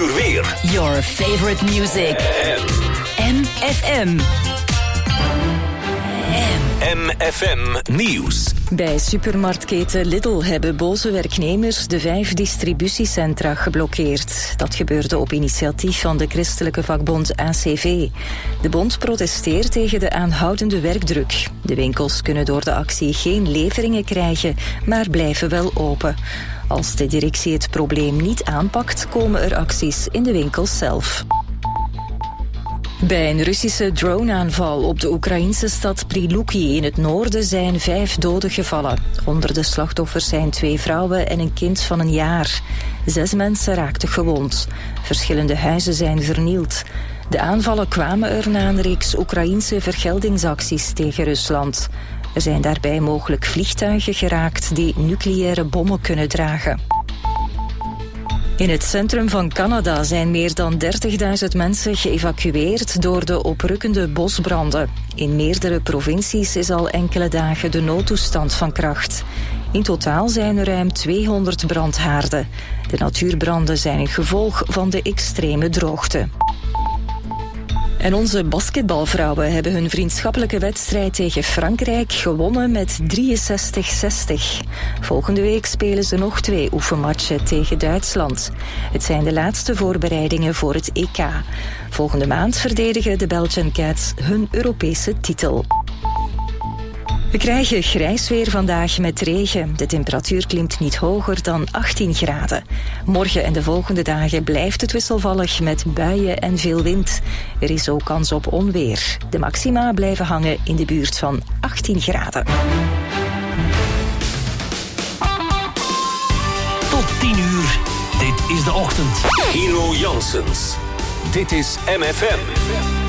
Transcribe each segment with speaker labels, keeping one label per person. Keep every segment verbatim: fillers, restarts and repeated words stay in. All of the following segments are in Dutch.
Speaker 1: uur weer.
Speaker 2: Your favorite music. M F M.
Speaker 1: M F M Nieuws.
Speaker 3: Bij supermarktketen Lidl hebben boze werknemers de vijf distributiecentra geblokkeerd. Dat gebeurde op initiatief van de christelijke vakbond A C V. De bond protesteert tegen de aanhoudende werkdruk. De winkels kunnen door de actie geen leveringen krijgen, maar blijven wel open. Als de directie het probleem niet aanpakt, komen er acties in de winkels zelf. Bij een Russische droneaanval op de Oekraïnse stad Priluki in het noorden zijn vijf doden gevallen. Onder de slachtoffers zijn twee vrouwen en een kind van een jaar. Zes mensen raakten gewond. Verschillende huizen zijn vernield. De aanvallen kwamen er na een reeks Oekraïnse vergeldingsacties tegen Rusland. Er zijn daarbij mogelijk vliegtuigen geraakt die nucleaire bommen kunnen dragen. In het centrum van Canada zijn meer dan dertigduizend mensen geëvacueerd door de oprukkende bosbranden. In meerdere provincies is al enkele dagen de noodtoestand van kracht. In totaal zijn er ruim tweehonderd brandhaarden. De natuurbranden zijn een gevolg van de extreme droogte. En onze basketbalvrouwen hebben hun vriendschappelijke wedstrijd tegen Frankrijk gewonnen met drieënzestig zestig. Volgende week spelen ze nog twee oefenmatchen tegen Duitsland. Het zijn de laatste voorbereidingen voor het E K. Volgende maand verdedigen de Belgian Cats hun Europese titel. We krijgen grijs weer vandaag met regen. De temperatuur klimt niet hoger dan achttien graden. Morgen en de volgende dagen blijft het wisselvallig met buien en veel wind. Er is ook kans op onweer. De maxima blijven hangen in de buurt van achttien graden.
Speaker 1: Tot tien uur. Dit is de ochtend. Hero Janssens. Dit is M F M.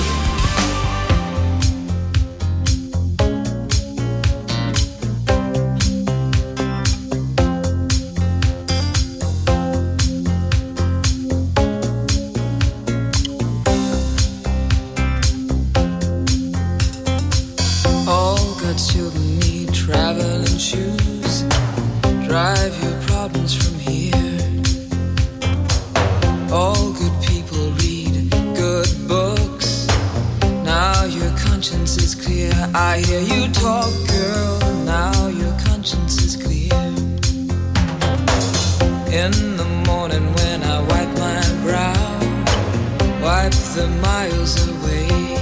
Speaker 4: Children need traveling shoes. Drive your problems from here. All good people read good books. Now your conscience is clear. I hear you talk, girl. Now your conscience is clear. In the morning when I wipe my brow, wipe the miles away.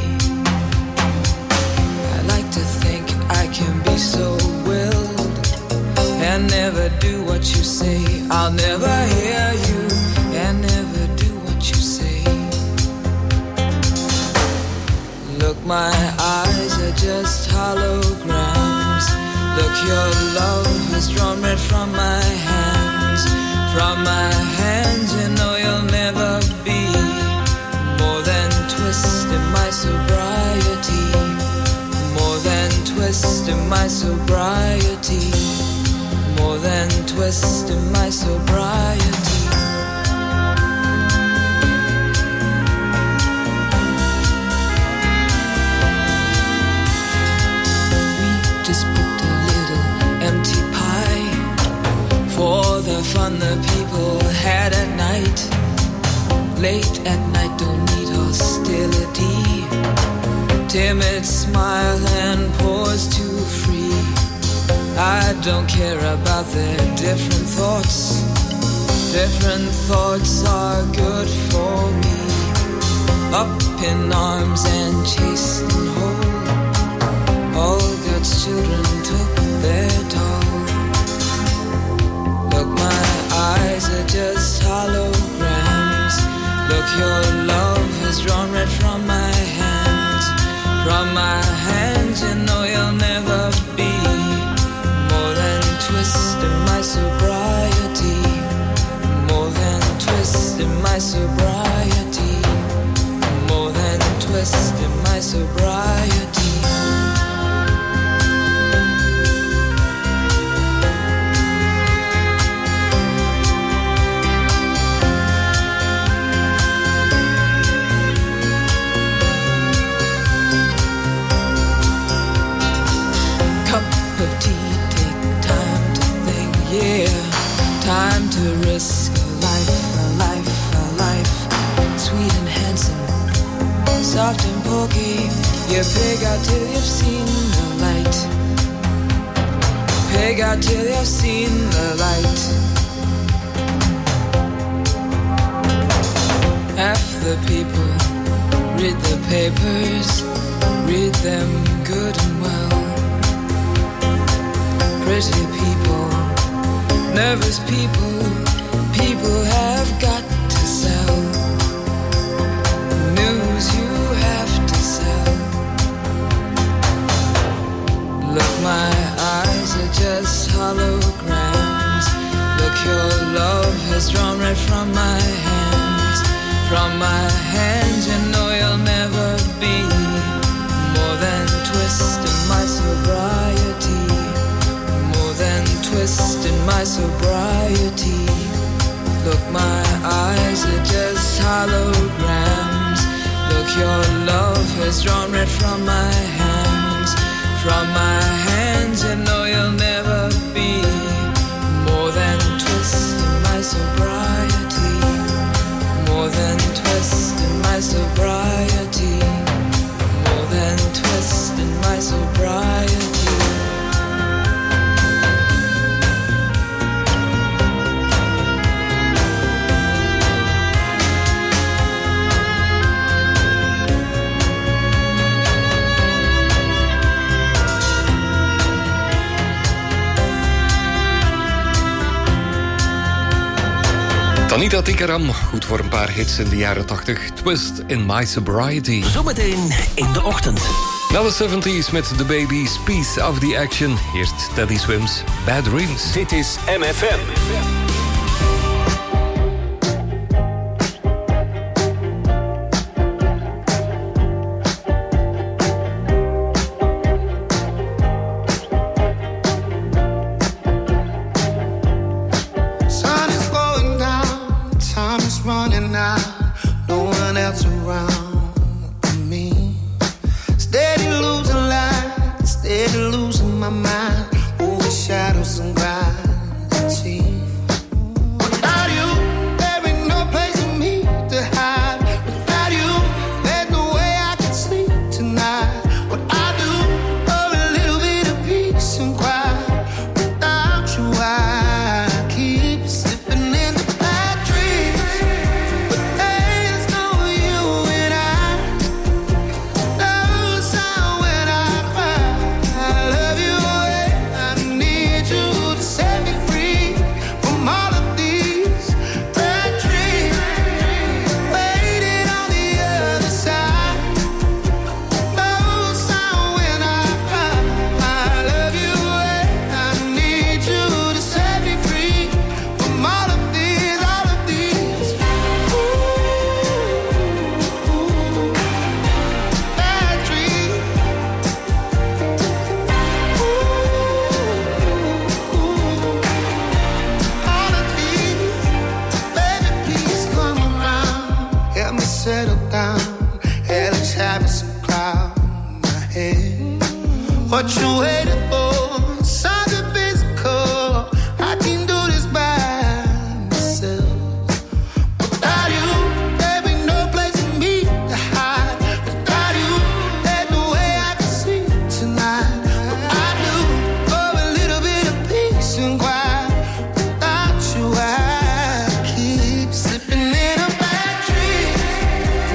Speaker 4: I can be so willed and never do what you say. I'll never hear you and never do what you say. Look, my eyes are just holograms. Look, your love has drawn red from my hands. From my hands, you know you'll never be more than twist in my sobriety. More than twist in my sobriety. More than twist in my sobriety. We just put a little empty pie for the fun the people had at night. Late at night, don't need hostility. Timid smile and pause too free. I don't care about their different thoughts. Different thoughts are good for me. Up in arms and chased and whole. All God's children took their toll. Look, my eyes are just holograms. Look, your love has drawn red from my hands. From my hands, you know you'll never be more than twist in my sobriety. More than twist in my sobriety. More than twist in my sobriety. Of tea, take time to think, yeah. Time to risk a life, a life, a life. soft and pokey. You pig out till you've seen the light. Pig out till you've seen the light. Half the people read the papers, read them good and well. Pretty people, nervous people, people have got to sell. News you have to sell. Look, my eyes are just holograms. Look, your love has drawn right from my hands. From my hands, you know you'll never be more than twist in my sobriety. More than twist in my sobriety. Look, my eyes are just holograms. Look, your love has drawn red from my hands. From my hands, you know you'll never be more than twist in my sobriety. More than twist in my sobriety. More than twist in my sobriety.
Speaker 5: Anita Tikaram, goed voor een paar hits in de jaren tachtig. Twist in My Sobriety.
Speaker 1: Zometeen in de ochtend.
Speaker 5: Na de seventies met The Babies, Piece of the Action. Eerst Teddy Swims, Bad Dreams.
Speaker 1: Dit is M F M.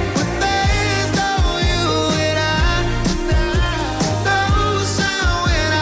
Speaker 6: When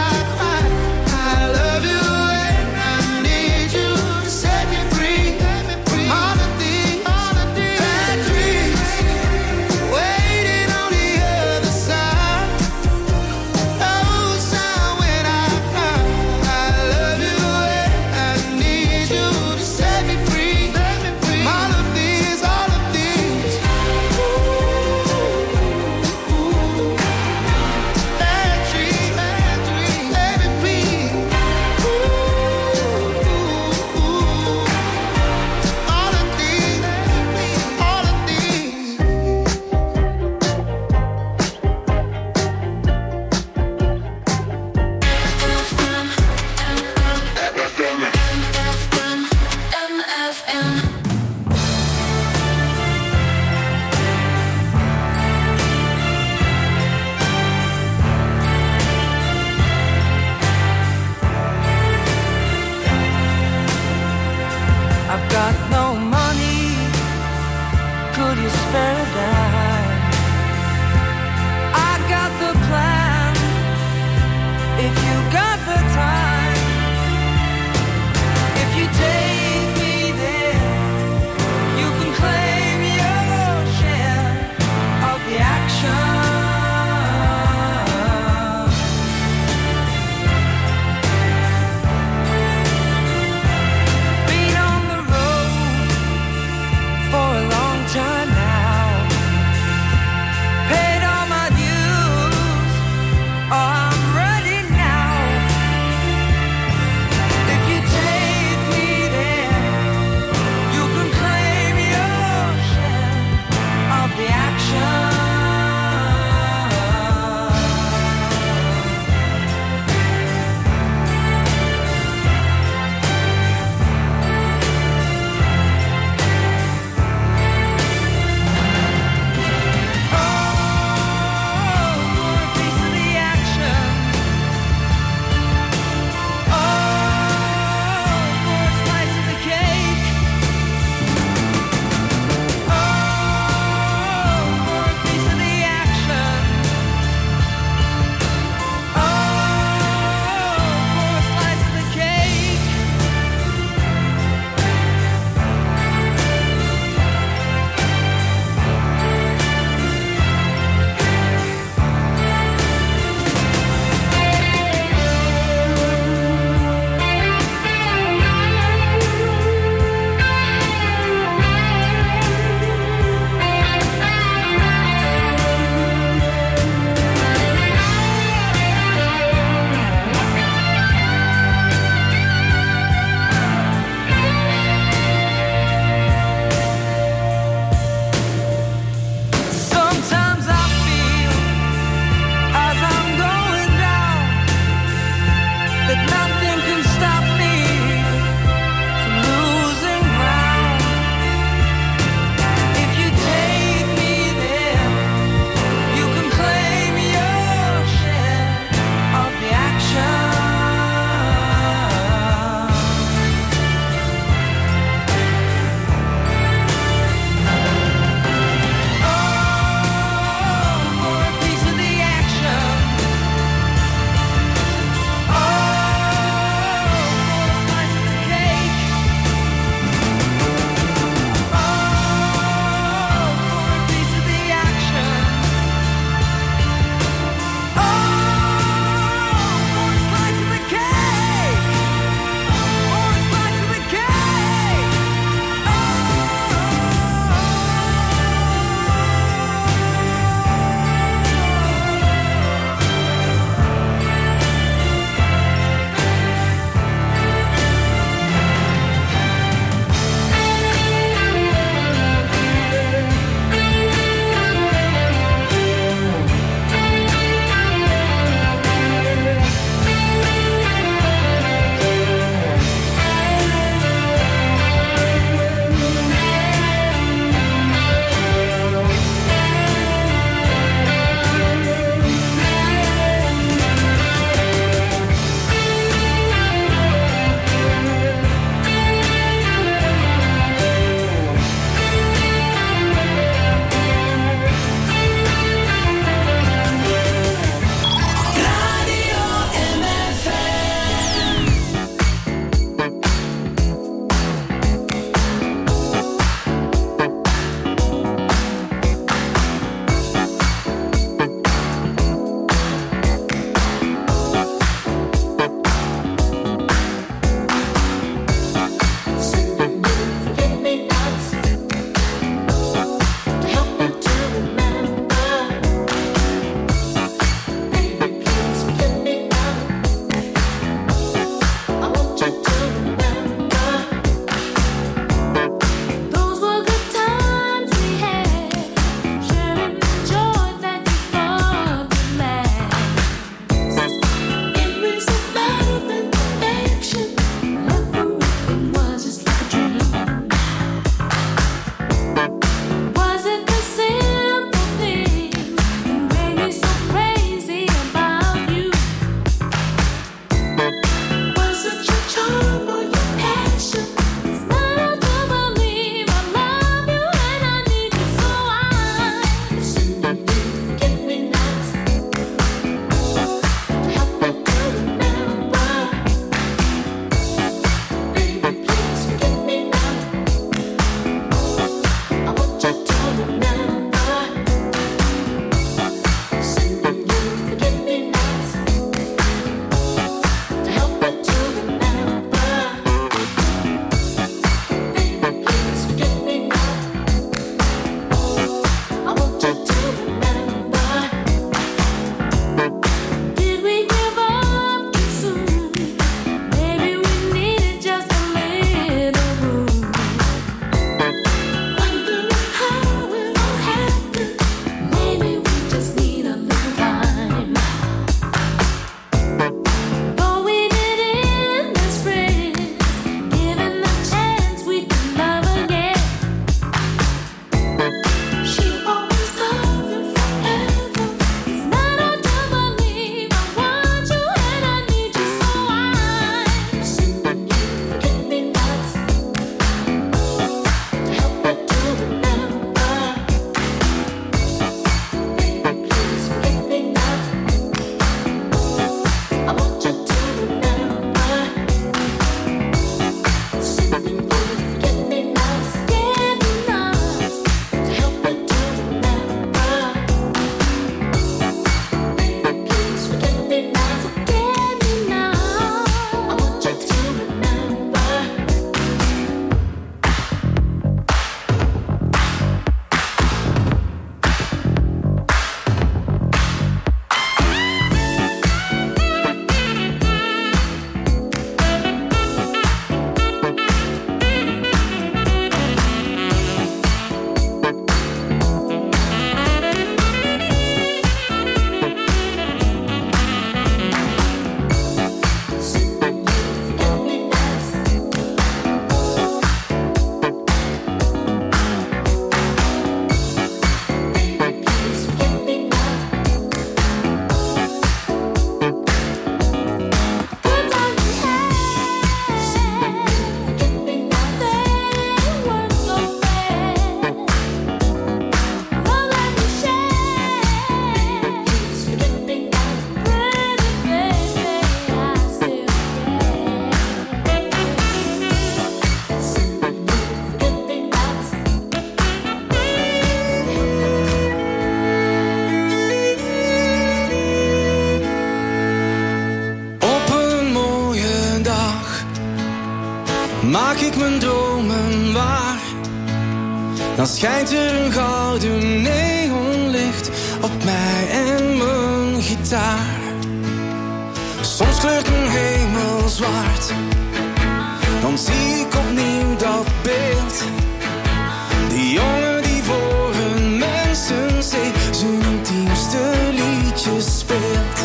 Speaker 6: maak ik mijn dromen waar. Dan schijnt er een gouden neonlicht op mij en mijn gitaar. Soms kleurt mijn hemel zwart, dan zie ik opnieuw dat beeld. Die jongen die voor een mensenzee zijn intiemste liedjes speelt.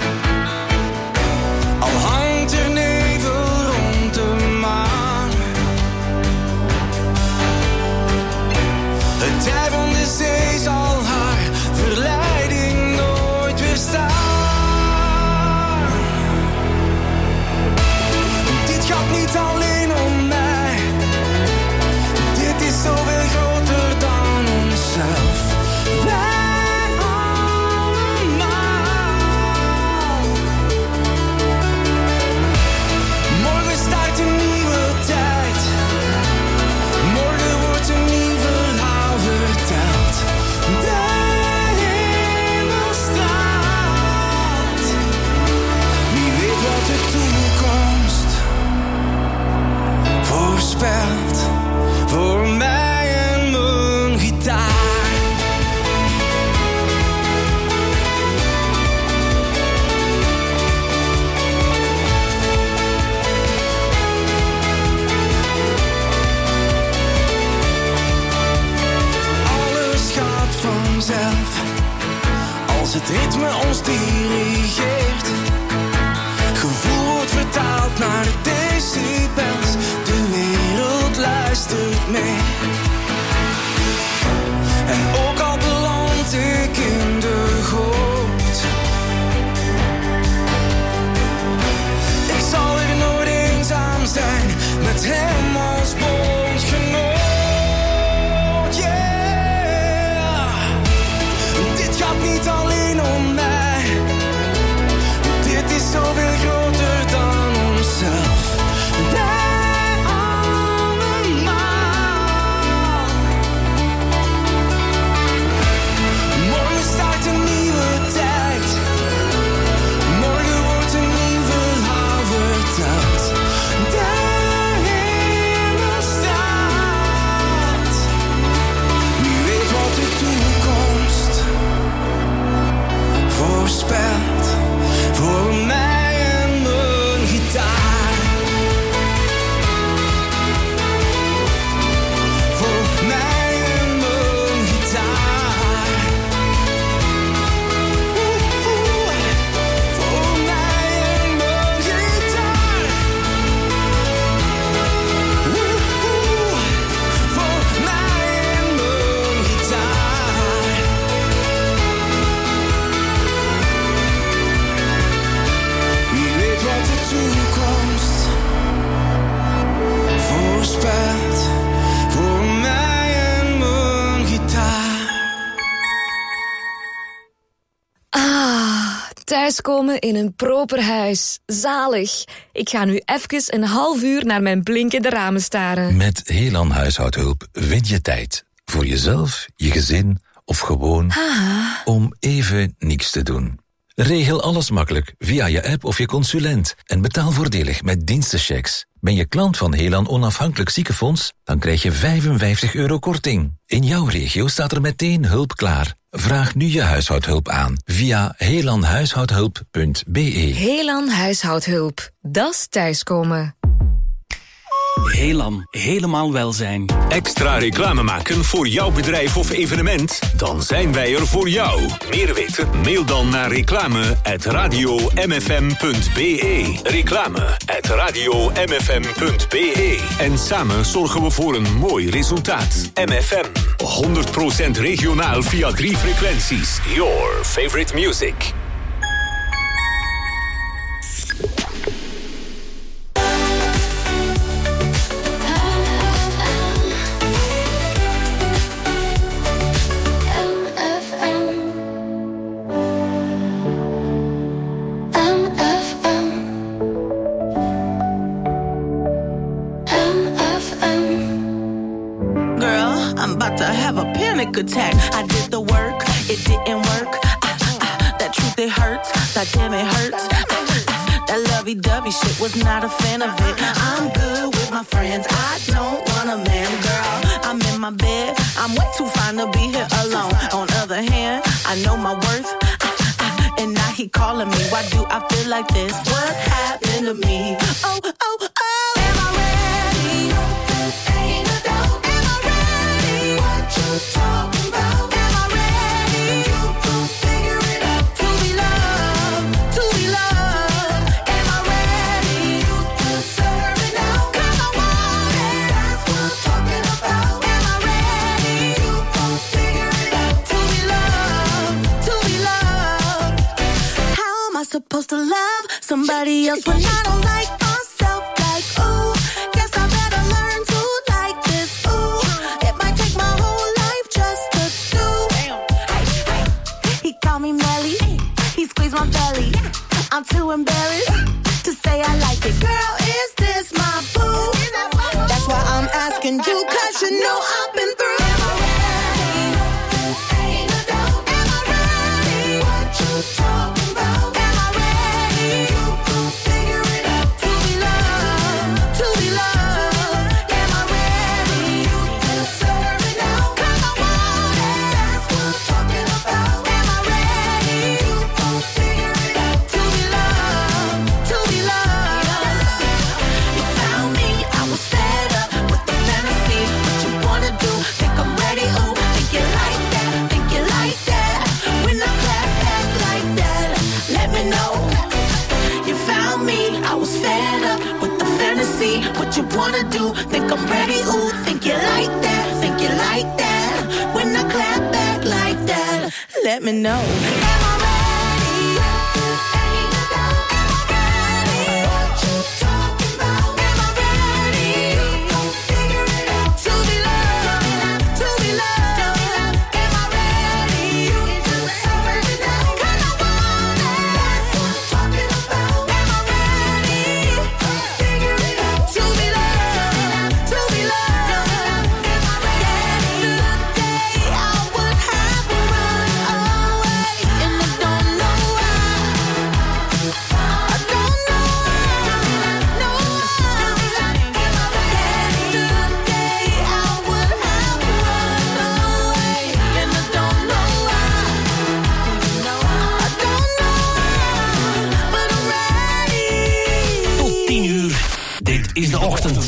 Speaker 6: Al hangt er nevel rond de maan, het tij van de zee zal haar verleiding nooit weerstaan. Dit gaat niet alleen om mij, dit is zoveel groter dan onszelf. Wij allemaal. Morgen start een nieuwe tijd, morgen wordt een nieuw verhaal verteld. De hemel straalt, wie weet wat de toekomst voorspelt voor mij en mijn gitaar. Alles gaat vanzelf als het ritme ons dirigeert. Gevoel wordt vertaald naar decibels, de wereld luistert mee. En ook al beland ik in de goot, ik zal er nooit eenzaam zijn met hem als bondgenoot. Yeah, dit gaat niet alleen om mij, dit is zoveel groter dan onszelf. Wij allemaal. Morgen start een nieuwe tijd, morgen wordt een nieuw verhaal verteld. De hemel staat, wie weet wat de toekomst voorspelt voor mij en mijn gitaar. Voor mij en mijn gitaar. Oeh, oeh. Voor mij en mijn gitaar. Oeh, oeh. Voor mij en mijn gitaar. Wie weet wat de toekomst voorspelt voor mij en mijn gitaar.
Speaker 7: Ah, thuiskomen in een proper huis. Zalig. Ik ga nu even een half uur naar mijn blinkende ramen staren.
Speaker 8: Met Helan Huishoudhulp win je tijd. Voor jezelf, je gezin of gewoon
Speaker 7: Ah.
Speaker 8: om even niks te doen. Regel alles makkelijk via je app of je consulent en betaal voordelig met dienstenchecks. Ben je klant van Helan Onafhankelijk Ziekenfonds? Dan krijg je vijfenvijftig euro korting. In jouw regio staat er meteen hulp klaar. Vraag nu je huishoudhulp aan via helanhuishoudhulp punt b e.
Speaker 7: Helan Huishoudhulp. Das thuiskomen.
Speaker 9: Helan, helemaal welzijn.
Speaker 1: Extra reclame maken voor jouw bedrijf of evenement? Dan zijn wij er voor jou. Meer weten? Mail dan naar reclame at radio m f m punt b e. Reclame at radio m f m punt b e. En samen zorgen we voor een mooi resultaat. M F M, honderd procent regionaal via drie frequenties. Your favorite music.
Speaker 10: Attack. I did the work, it didn't work. Ah, ah, that truth, it hurts. That damn, it hurts. Ah, ah, that love lovey-dovey shit, was not a fan of it. I'm good with my friends, I don't want a man, girl. I'm in my bed, I'm way too fine to be here alone. On other hand, I know my worth, and now he calling me. Why do I feel like this? What's happened to me? Oh, oh, oh. Am I ready? Ain't a doubt. Am I ready? What you talking about? Am I ready? You gon' figure it out. To be loved, to be loved. Am I ready? You deserve it now. 'Cause I want it. That's what I'm talking about. Am I ready? You gon' figure it out. To be loved, to be loved. How am I supposed to love somebody else when I don't like myself? Like, ooh, guess I better learn to like this. Ooh, it might take my whole life just to do. Hey, hey. He called me Melly, he squeezed my belly. I'm too embarrassed to say I like it. Girl, is this my boo? That's why I'm asking you, 'cause you know I've been through. Am I ready? Ain't a doubt. Am I ready? What you talking about? Am I ready? You gon' figure it out. To be loved, to be loved. Am I ready? You deserve it now. 'Cause I want it. That's what I'm talking about. Am I ready? You gon' figure it out. To be loved, to be loved. You found me, I was fed up with the fantasy. What you wanna do? Think I'm ready? Ooh, think you like that? Think you like that? When I clap back like that, let me know. You found me, I was fed up with the fantasy. What you wanna do? Think I'm ready? Ooh, think you like that? Think you like that? When I clap back like that, let me know. Am I ready? Ain't a doubt. Am I ready? What you talking about? Am I ready? You gon' figure it out. To be loved, to be loved. Am I ready? You deserve it now. 'Cause I want it. That's what I'm talking about. Am I ready? Figure it out. To be loved, to be loved. Am I ready? Yesterday I would have run away, and I don't know why. I don't know why. No why. Yesterday I would have run away, and I don't know why. I don't know why, but I'm ready.
Speaker 9: Tot tien uur. Dit is de ochtend.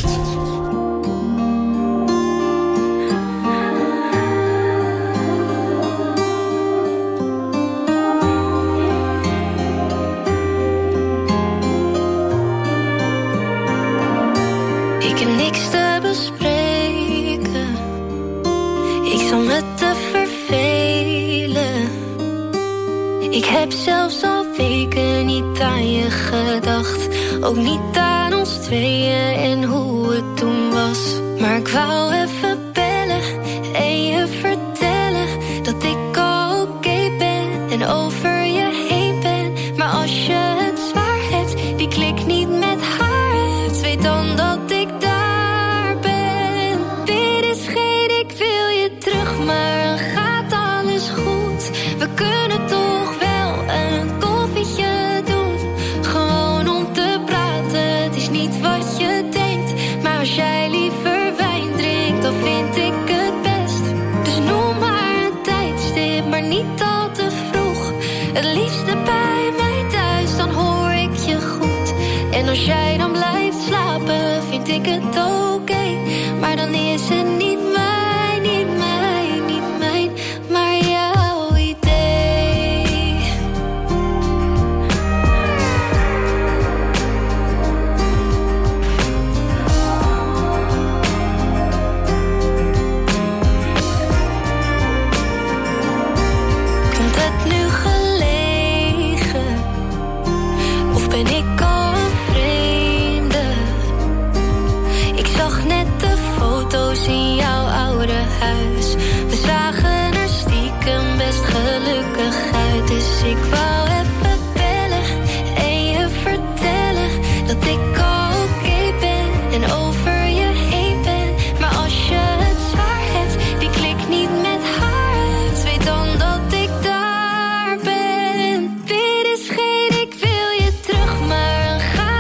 Speaker 11: Ik heb niks te bespreken. Ik zal me te vervelen. Ik heb zelfs al weken niet aan je gedacht. Ook niet aan ons tweeën en hoe het toen was. Maar ik wou even bellen en je vertellen dat ik al oké ben en over je heen ben. Maar als je het zwaar hebt, die klik niet met haar hebt, weet dan dat ik daar ben. Dit is geen ik wil je terug, maar dan gaat alles goed. We kunnen toch wel een koffietje doen, gewoon om te praten. Het is niet wat je denkt, maar als jij liever wijn drinkt, dan vind ik het best. Dus noem maar een tijdstip, maar niet al te vroeg. Het liefste bij mij thuis, dan hoor ik je goed. En als jij dan blijft slapen, vind ik het oké. Maar dan is het niet mijn, niet mijn, niet mijn, maar jouw idee. Komt het nu gelegen? Of ben ik al een vreemde? Ik zag net de foto's in jouw oude huis. We zagen er stiekem best gelukkig uit. Dus ik wou even bellen en je vertellen dat ik al oké ben en over je heen ben. Maar als je het zwaar hebt, die klik niet met haar uit, weet dan dat ik daar ben. Dit is geen ik wil je terug, maar dan gaat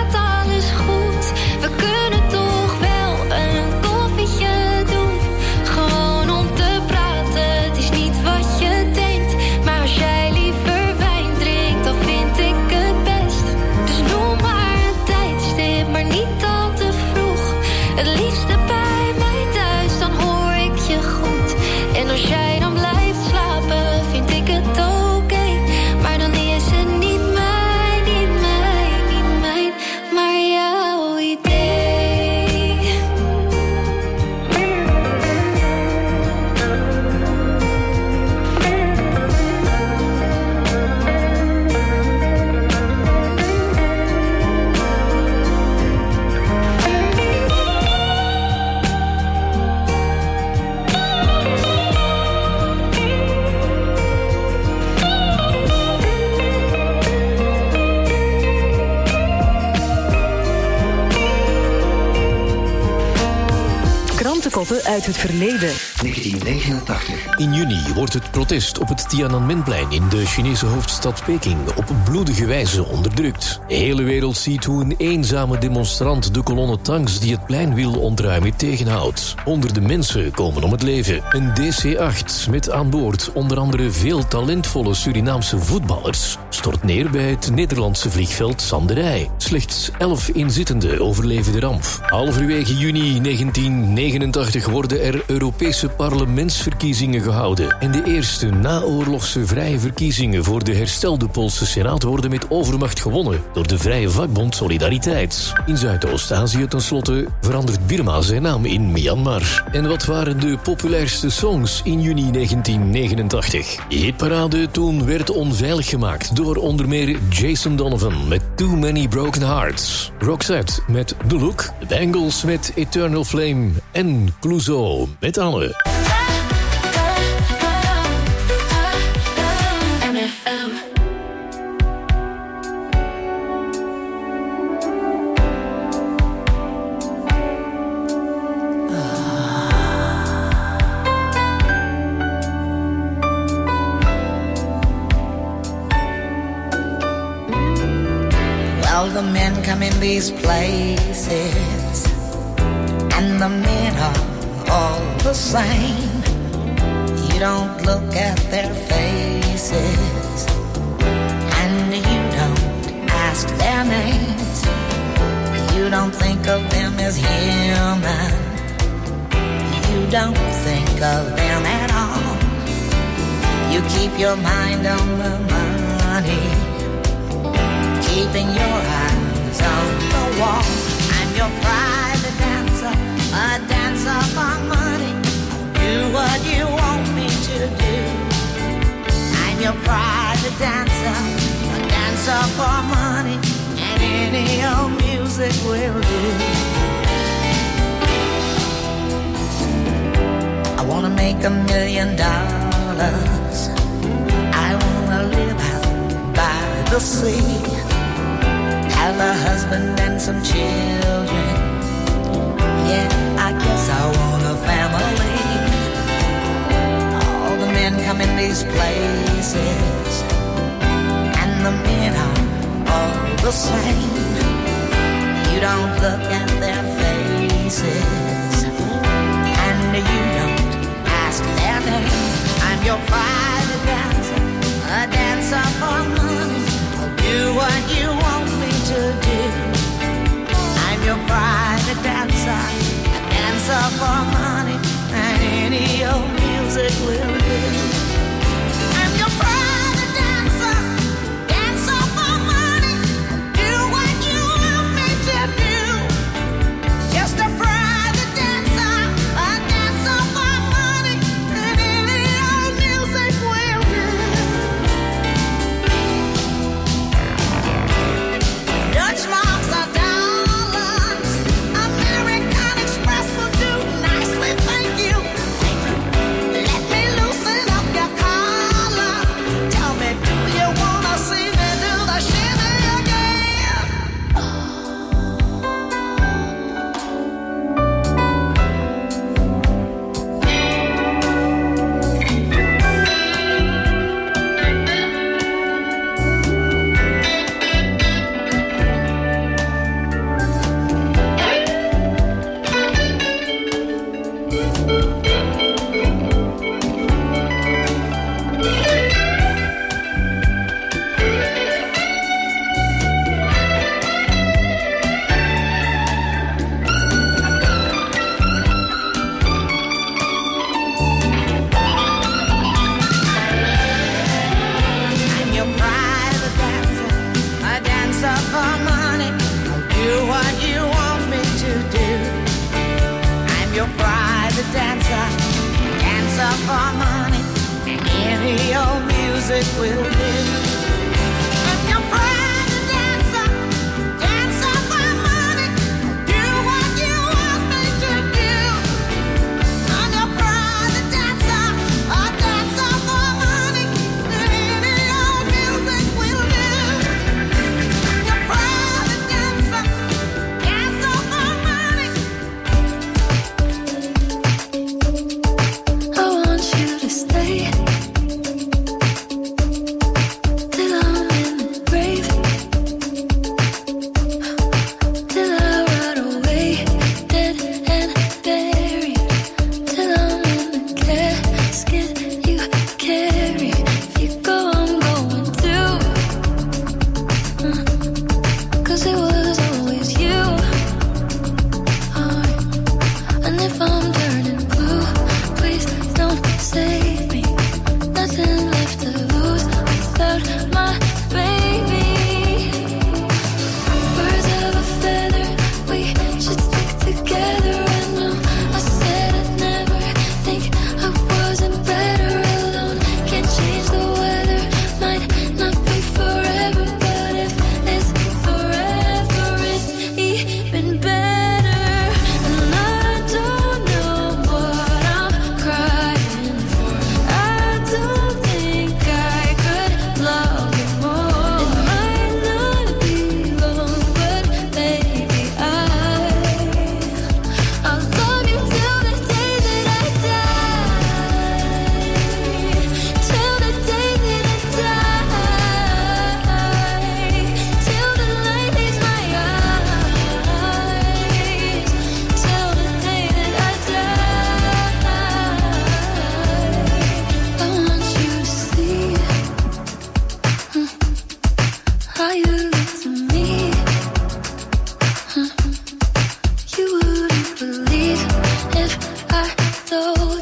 Speaker 3: grote koppen uit het verleden.
Speaker 9: negentien negenentachtig.
Speaker 12: In juni wordt het protest op het Tiananmenplein in de Chinese hoofdstad Peking op bloedige wijze onderdrukt. De hele wereld ziet hoe een eenzame demonstrant de kolonne tanks die het plein wil ontruimen tegenhoudt. Honderden mensen komen om het leven. Een D C acht met aan boord onder andere veel talentvolle Surinaamse voetballers stort neer bij het Nederlandse vliegveld Sanderij. Slechts elf inzittenden overleven de ramp. Halverwege juni negentien negenentachtig worden er Europese parlementsverkiezingen gehouden. En de eerste naoorlogse vrije verkiezingen voor de herstelde Poolse Senaat worden met overmacht gewonnen door de vrije vakbond Solidariteit. In Zuidoost-Azië tenslotte verandert Birma zijn naam in Myanmar. En wat waren de populairste songs in juni negentien negenentachtig? De hitparade toen werd onveilig gemaakt door onder meer Jason Donovan met Too Many Broken Hearts, Roxette met The Look, The Bangles met Eternal Flame en Clouseau met Anne.
Speaker 13: The men come in these places, and the men are all the same. You don't look at their faces, and you don't ask their names. You don't think of them as human. You don't think of them at all. You keep your mind on the money, keeping your eyes on the wall. I'm your private dancer, a dancer for money. Do what you want me to do. I'm your private dancer, a dancer for money, and any old music will do. I wanna make a million dollars. I wanna live out by the sea, have a husband and some children. Yeah, I guess I want a family. All the men come in these places, and the men are all the same. You don't look at their faces, and you don't ask their name. I'm your private dancer, a dancer for money. I'll do what you want me to do. I'm your private dancer, a dancer for money, and any old music will do. I'm your private dancer, dancer for money. Do what you want me to do. Just a private dancer, a dancer for money, and any old music will do. Dutch marks are dollars, American Express will do nicely, thank you. Let me loosen up your collar. Tell me, do you wanna see me do the shimmy again? I'm your private dancer, a dancer for money. I'll do what you want me to do. I'm your private dancer, dancer for money, and any old music will do. I'm your private dancer, dancer for money. Do what you want me to do. I'm your private dancer, a dancer for money, and any old music will do. Your private dancer, dancer for money.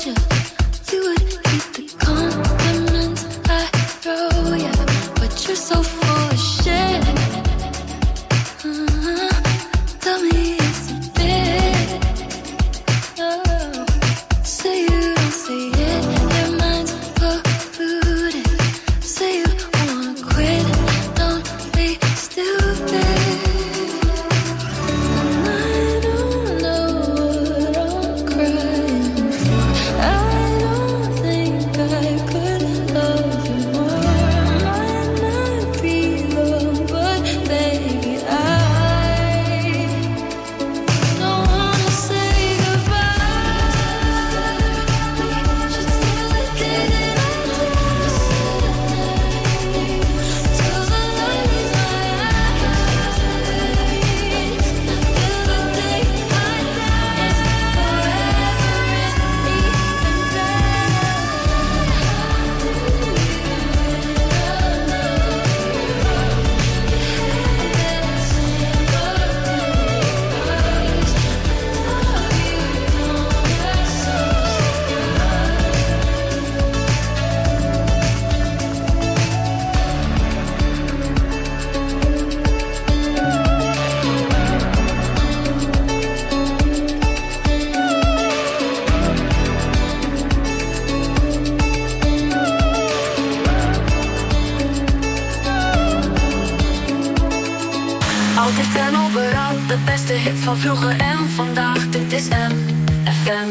Speaker 14: Altijd en overal, de beste hits van vroeger en vandaag. Dit is M F M.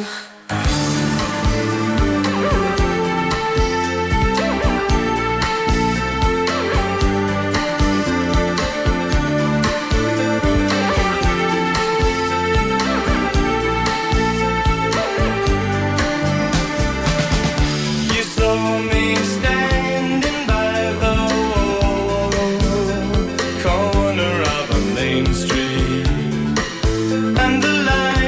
Speaker 6: And the line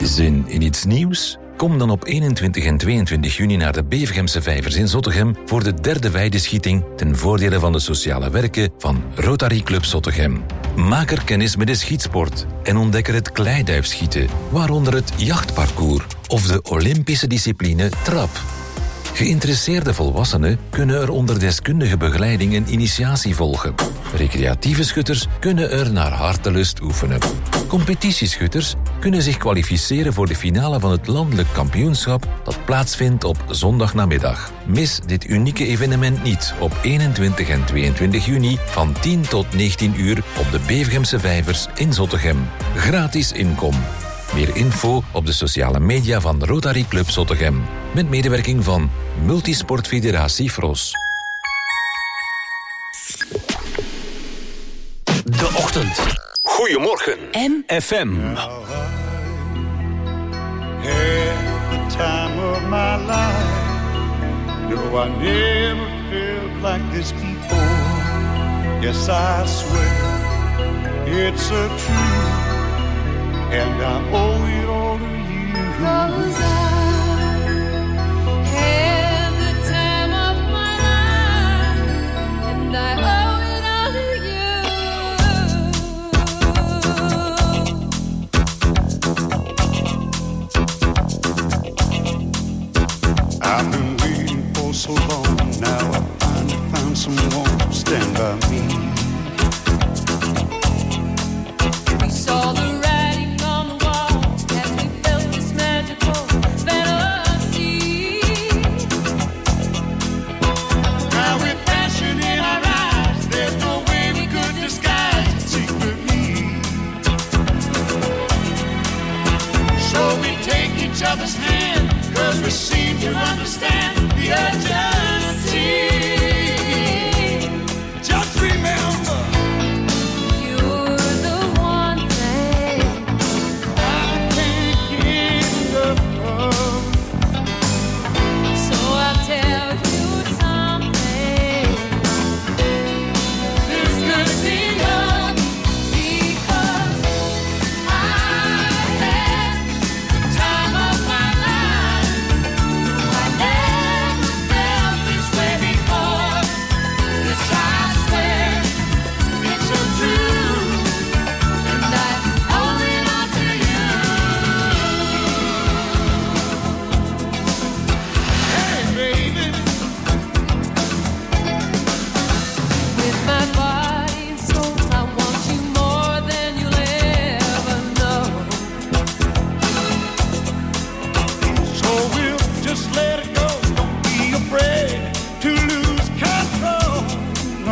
Speaker 8: Zin in iets nieuws? Kom dan op eenentwintig en tweeëntwintig juni naar de Bevergemse Vijvers in Zottegem voor de derde weideschieting ten voordele van de sociale werken van Rotary Club Zottegem. Maak er kennis met de schietsport en ontdek er het kleiduifschieten, waaronder het jachtparcours of de Olympische discipline trap. Geïnteresseerde volwassenen kunnen er onder deskundige begeleiding een initiatie volgen. Recreatieve schutters kunnen er naar hartelust oefenen. Competitieschutters kunnen zich kwalificeren voor de finale van het landelijk kampioenschap dat plaatsvindt op zondagnamiddag. Mis dit unieke evenement niet op eenentwintig en tweeëntwintig juni van tien tot negentien uur op de Bevergemse Vijvers in Zottegem. Gratis inkom. Meer info op de sociale media van Rotary Club Zottegem. Met medewerking van Multisportfederatie Fros.
Speaker 1: De ochtend. Goedemorgen. M. F M.
Speaker 15: Had the time of my life. No, I never felt like this before. Yes, I swear it's a truth. And I owe it all to you. 'Cause I had the time of my life, and I owe it all to you. I've been waiting for so long. Now I finally found someone to stand by me. We saw the each other's hand, 'cause we seem to understand the urgency. Just remember, you're the one thing I can't get enough of. So I'll tell you something. This could be love, because I had the time of my life. I never felt this way before. Yes, I swear it's a truth, and I owe it all to you. Hey, baby, with my body and soul, I want you more than you'll ever know. So we'll just let it go. Don't be afraid to lose control. No.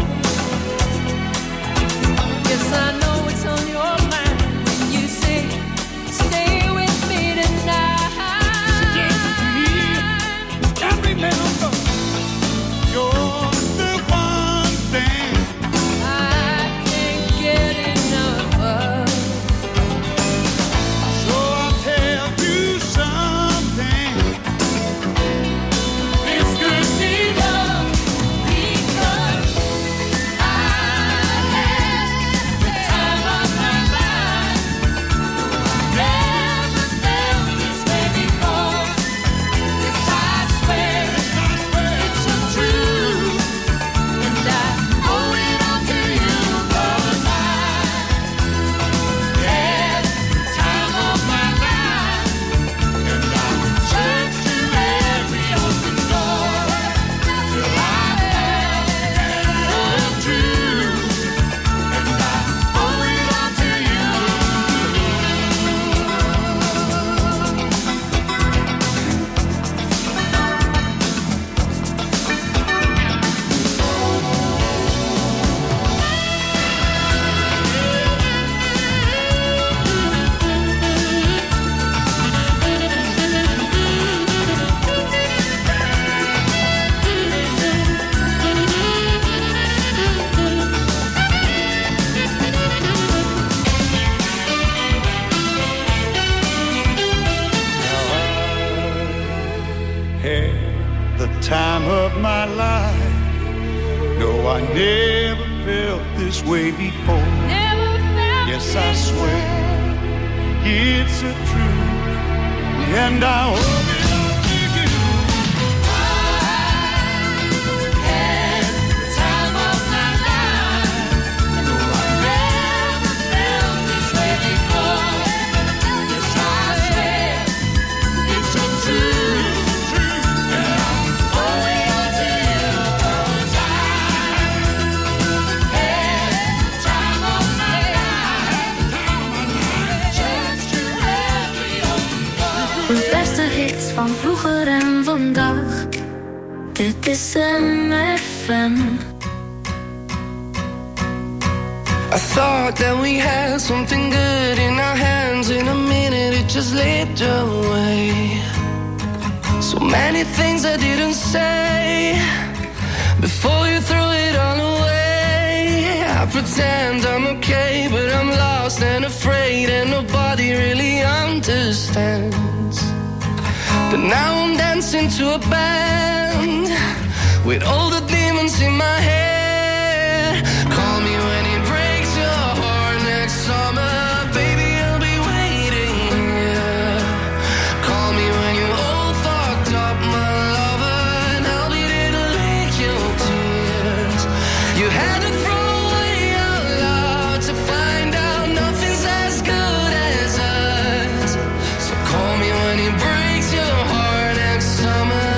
Speaker 15: Yes, I know it's on your mind when you say, stay with me tonight. Stay with me. And remember, you're the one thing I can't get enough of. So I'll tell you something. This could be love, because I had the time of my life. Never felt this way before. Yes, I swear it's a truth, and I owe it all to you. 'Cause I had the time of my life, and I search to every open door till I found the truth, and I owe it all to you. Had the time of my life. No, I never felt this way before. Never felt yes, I swear it's a truth, and I hope it don't take you. I had the time of my life. No, I never felt this way before. Yes, I swear it's so true, true, and I'm holding on to you 'cause I had the time of my life. Chance to have me on.
Speaker 14: De beste hits van vroeger en vandaag. Dit is M F M.
Speaker 6: I thought that we had something good in our hands. In a minute it just slipped away. So many things I didn't say before you threw it all away. I pretend I'm okay, but I'm lost and afraid, and nobody really understands. But now I'm dancing to a band with all the demons in my head. Call me when it breaks your heart next summer, baby, I'll be waiting here. Call me when you're all fucked up, my lover, and I'll be there to lick your tears. You had to throw away your love to find out nothing's as good as us. So call me when it breaks your heart next summer.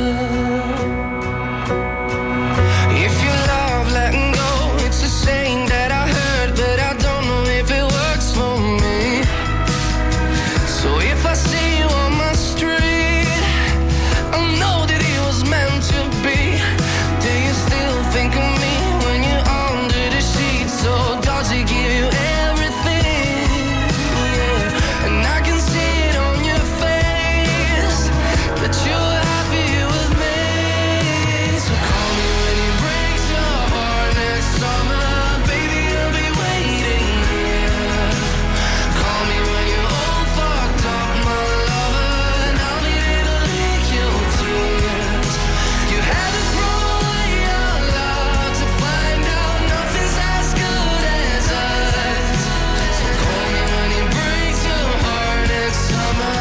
Speaker 6: If you love letting go, it's a saying that I heard, but I don't know if it works for me. So if I see you on my street, I'll know that it was meant to be. Do you still think of me when you're under the sheets? So does it give you everything? Yeah, and I can see it on your face that you're happy with me. So call me when it breaks your heart next summer, baby, I'll be waiting here. Call me when you're all fucked up, my lover, and I'll be there to lick your tears. You had to throw away your love to find out nothing's as good as us. So call me when it breaks your heart next summer.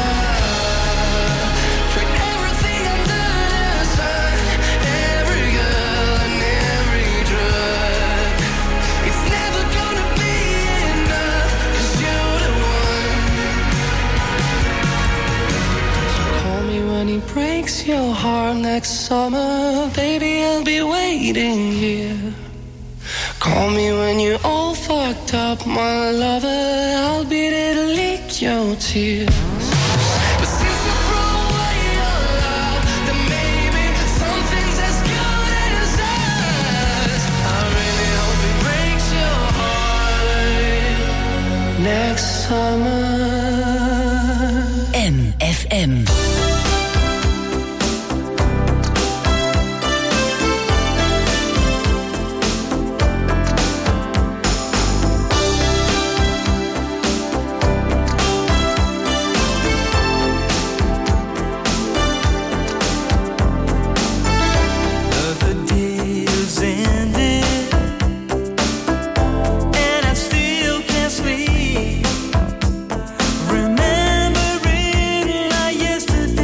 Speaker 6: Trade everything under the sun, every girl and every drug. It's never gonna be enough, 'cause you're the one. So call me when he breaks your heart next summer, baby, I'll be waiting here. Call me when you're all fucked up, my lover, I'll be there to lick your tears. But since you throw away your love, then maybe something's as good as us. I really hope it breaks your heart next summer.
Speaker 2: M F M.
Speaker 16: Another day is ended, and I still can't sleep. Remembering my yesterday.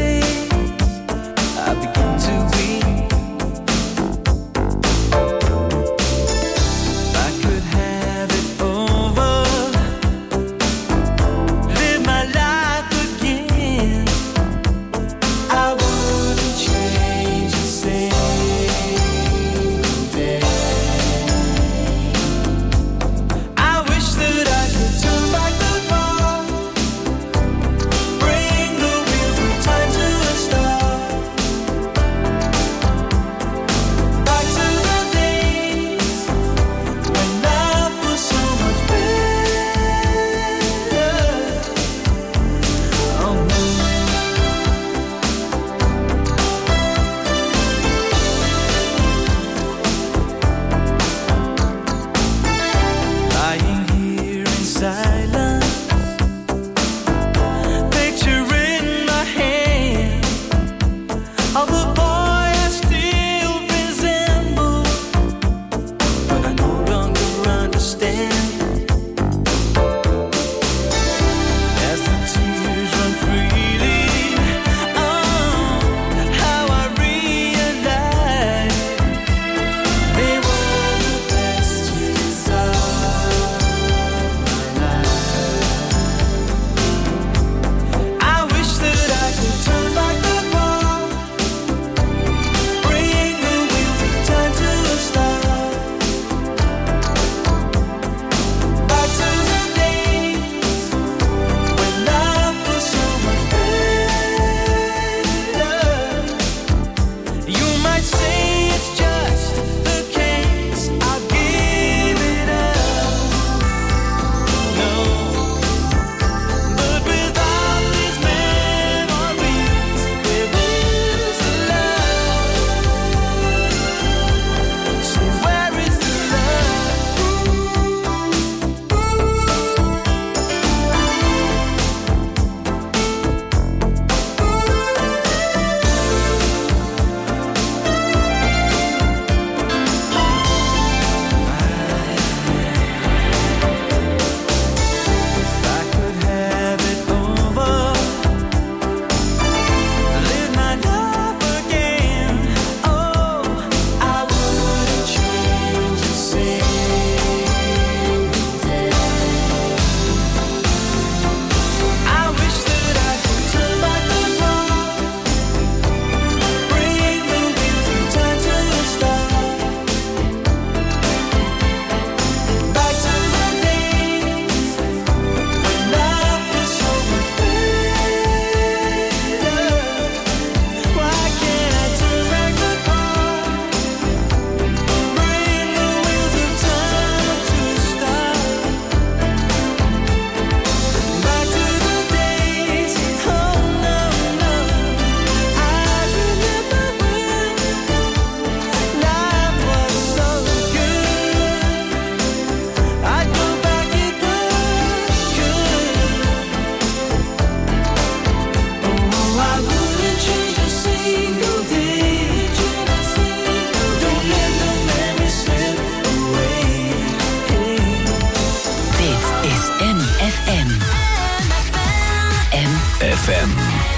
Speaker 1: F M.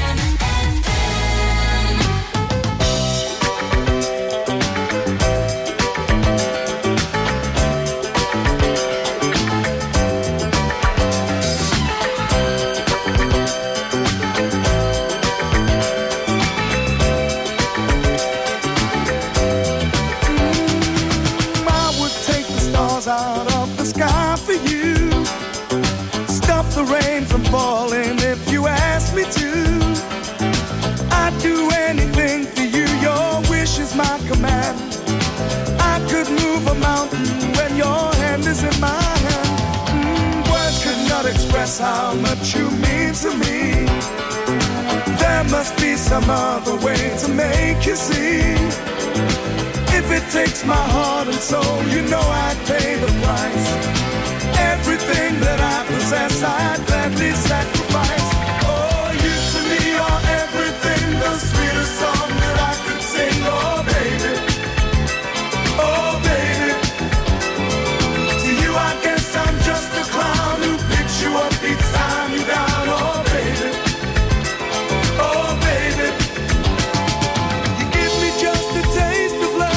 Speaker 6: Out of the sky for you, stop the rain from falling if you ask me to. I'd do anything for you, your wish is my command. I could move a mountain when your hand is in my hand. Mm, words could not express how much you mean to me. There must be some other way to make you see. If it takes my heart and soul, you know I'd pay the price. Everything that I possess, I'd gladly sacrifice. Oh, you to me are everything, the sweetest song that I could sing. Oh, baby, oh, baby. To you I guess I'm just a clown who picks you up each time you're down. Oh, baby, oh, baby. You give me just a taste of love.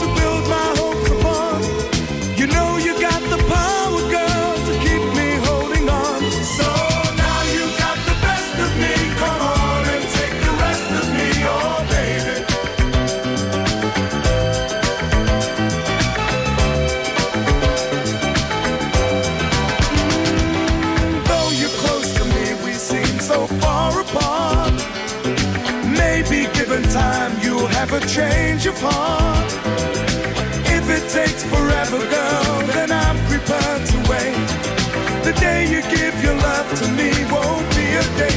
Speaker 6: Time you'll have a change of heart. If it takes forever, girl, then I'm prepared to wait. The day you give your love to me won't be a day